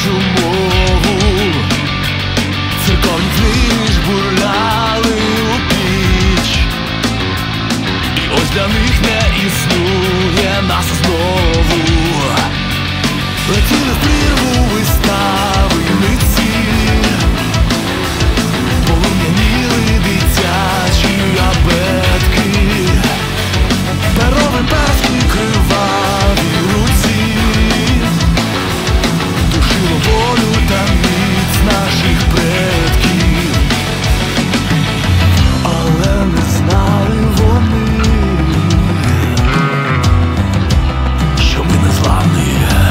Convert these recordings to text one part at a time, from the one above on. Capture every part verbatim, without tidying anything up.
нашу мову. Церковні книги жбурляли у піч, і ось для них не існує нас знову. Летіли в прірву вистави митці, полум'яніли дитячі абетки, перові перські криваві руці, душило волю та міць наших предків, але не знали вони, що ми незламні.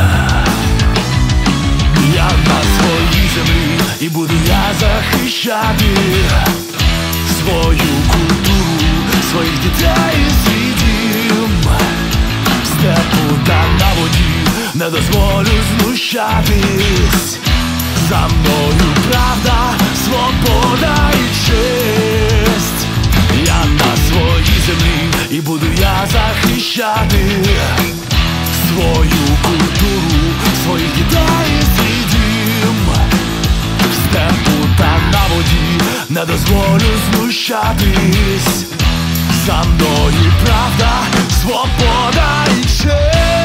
Я на своїй землі, і буду я захищати свою культуру, своїх дітей і свій дім. В степу та на воді не дозволю знущатись. За мною правда, свобода і честь. Я на своїй землі, і буду я захищати свою культуру, своїх дітей і свій дім. В степу та на воді не дозволю знущатись. За мною правда, свобода і честь.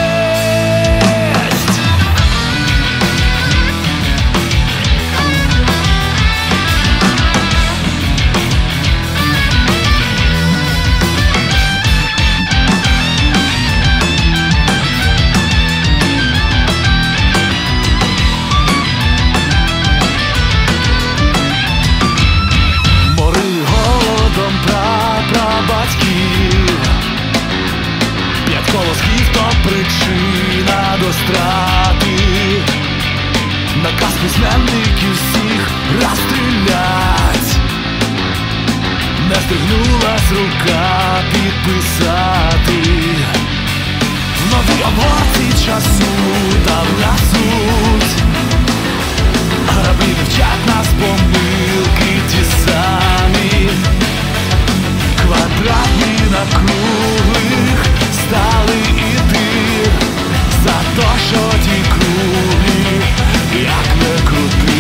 Колосків то причина до страти. Наказ письменників всіх розстрілять. Не стригнулась рука підписати. В новій обгорці часу давня суть. Граблі не вчать нас помилки ті самі. Квадратні на круглих стали іти за то, що ті круглі, як не крути.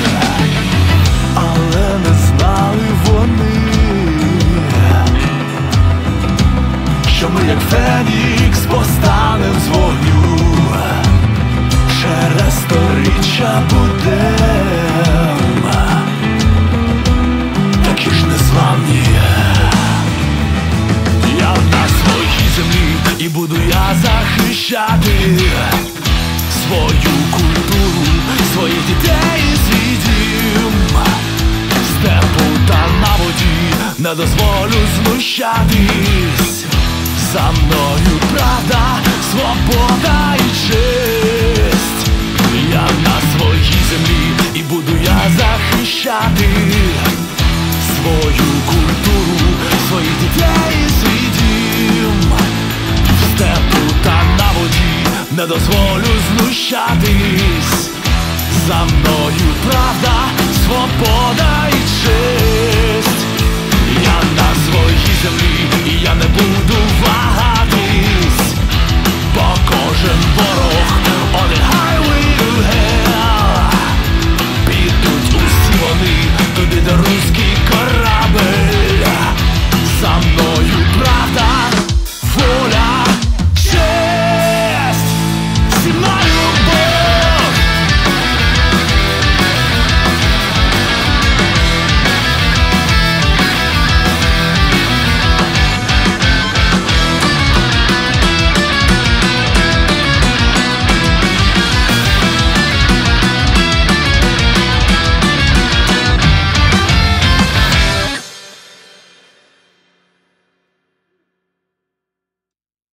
Але не знали вони, що ми, як Фенікс, постанем з вогню. Через сторіччя будем такі ж незламні. Я на своїй землі, і буду я захищати свою культуру, своїх дітей і свій дім. В степу та на воді не дозволю знущатись. За мною правда, свобода і честь. Я на своїй землі, і буду я захищати свою культуру, своїх дітей і свій дім. В степу та на воді не дозволю знущатись. За мною правда, свобода і честь.